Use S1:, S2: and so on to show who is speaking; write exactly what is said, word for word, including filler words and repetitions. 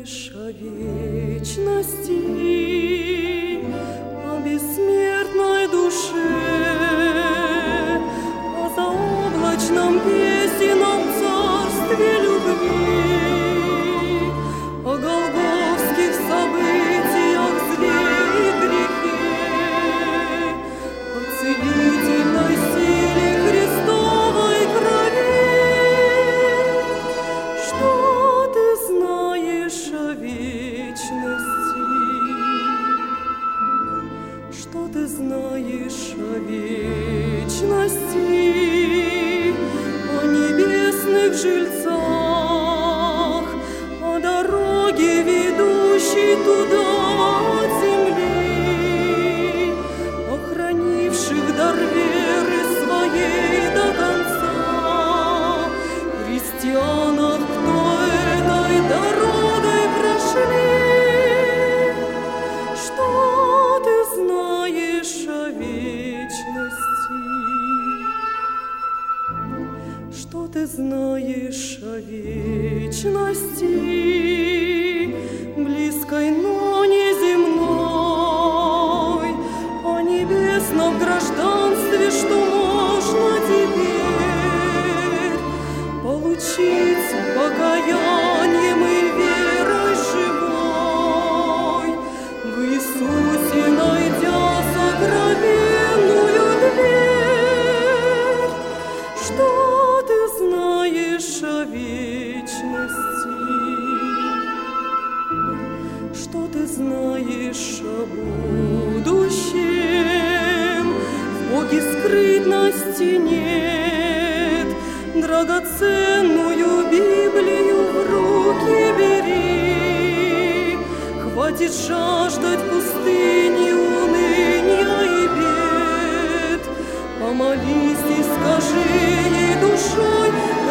S1: знаешь о вечности, о бессмертной душе, о заоблачном песенном царстве любви, о голгофских событиях зле и грехе, о целительной силе Христовой крови. Что ты знаешь о вечности? Что ты знаешь о вечности, о небесных жильцах, о дороге, ведущей туда от земли, о хранивших дар веры своей до конца христианах, кто этой дорогой прошли? Что ты знаешь о вечности? Что ты знаешь о вечности, близкой, но не земной, о небесном гражданстве, что можно теперь получить покаянием и верой живой, в Иисусе найдя сокровенную дверь? Что ты знаешь о вечности? Что ты знаешь о будущем? В Боге скрытности нет. Драгоценную Библию в руки бери. Хватит жаждать пустыни, уныния и бед. Помолись и скажи ей душой: